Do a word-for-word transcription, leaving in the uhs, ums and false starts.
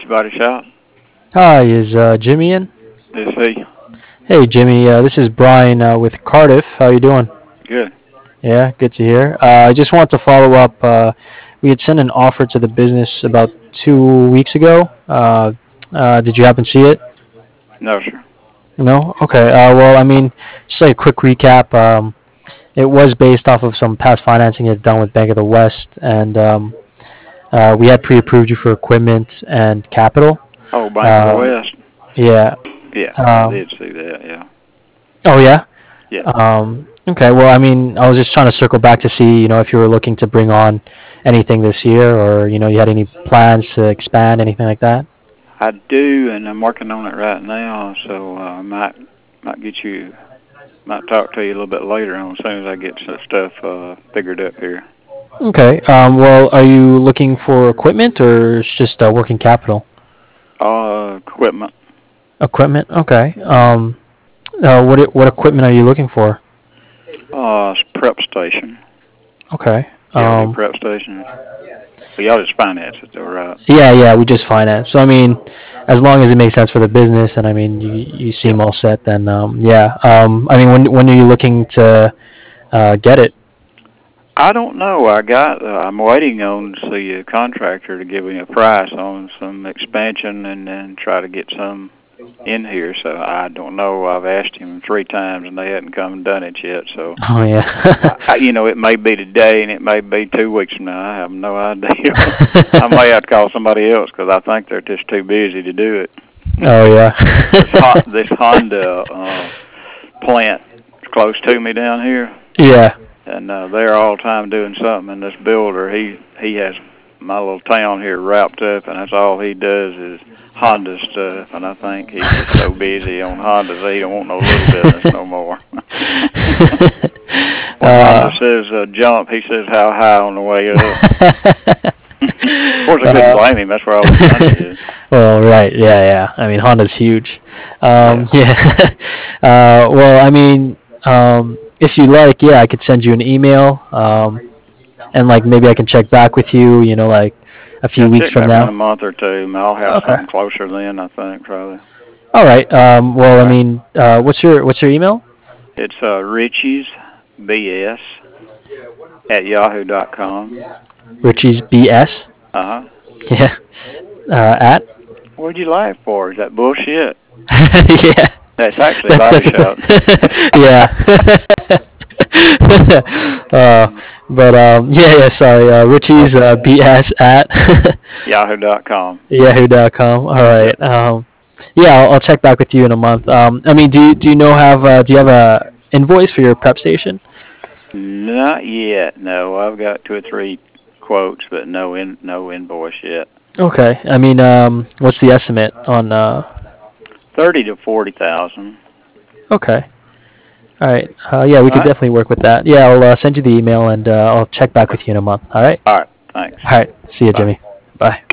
Richie Body Shop. Hi, is uh, Jimmy in? Is he? Hey, Jimmy. Uh, this is Brian uh, with Cardiff. How you doing? Good. Yeah, good to hear. Uh, I just want to follow up. Uh, we had sent an offer to the business about two weeks ago. Uh, uh, did you happen to see it? No, sir. No. Okay. Uh, well, I mean, just like a quick recap. Um, it was based off of some past financing you had done with Bank of the West, and um, uh, we had pre-approved you for equipment and capital. Oh, Bank of the Um, West. yeah. Yeah, I Um, did see that. Yeah. oh yeah. Yeah. Um, okay, well, I mean, I was just trying to circle back to see, you know, if you were looking to bring on anything this year, or you know, you had any plans to expand, anything like that. I do, and I'm working on it right now. So uh, I might might get you might talk to you a little bit later on as soon as I get some stuff uh, figured up here. Okay. Um, well, are you looking for equipment or it's just uh, working capital? Uh, equipment. Equipment. Okay. Um, uh, what e- what equipment are you looking for? Uh, prep station. Okay. Y'all do Um, prep stations. Well, y'all just finance it, though, right? yeah, yeah, we just finance. So I mean, as long as it makes sense for the business, and I mean, you you Yep. seem all set, then um, yeah. Um, I mean, when when are you looking to uh, get it? I don't know. I got. Uh, I'm waiting on to see a contractor to give me a price on some expansion and then try to get some in here. So I don't know. I've asked him three times and they hadn't come and done it yet. So, Oh yeah. I, I, you know, it may be today and it may be two weeks from now. I have no idea. I may have to call somebody else because I think they're just too busy to do it. Oh yeah. this, Hon- this Honda uh, plant is close to me down here. Yeah. And uh, they're all the time doing something. And this builder, he he has my little town here wrapped up, and that's all he does is Honda stuff. And I think he's just so busy on Hondas, he don't want no little business no more. When Honda uh, says uh, jump, he says how high on the way up. Of course, I couldn't uh, blame him. That's where all his money is. well, right. Yeah, yeah. I mean, Honda's huge. Um, Yeah. yeah. uh, well, I mean, um, if you like, yeah, I could send you an email, um, and like maybe I can check back with you. You know, like a few Yeah, weeks check from back in a now. month or two. and I'll have Okay. something closer then, I think, probably. All right. Um, well, All I right. mean, uh, what's your what's your email? It's uh, Richie's B S at yahoo dot com. Richie's B S. Uh huh. Yeah. Uh, at. What'd you laugh for? Is that bullshit? Yeah. That's actually That's body that's shop. yeah. uh, but um, yeah, yeah. Sorry, uh, Richie's uh, B S at yahoo dot com. yahoo dot com. All Yep. right. Um, yeah, I'll, I'll check back with you in a month. Um, I mean, do you, do you know have uh, do you have a invoice for your prep station? Not yet. No, I've got two or three quotes, but no in no invoice yet. Okay. I mean, um, what's the estimate on? Uh, Thirty to forty thousand. okay. All right. Uh, yeah, we All could right. definitely work with that. Yeah, I'll uh, send you the email and uh, I'll check back Okay. with you in a month. All right. All right. Thanks. All right. See you, Bye. Jimmy. Bye.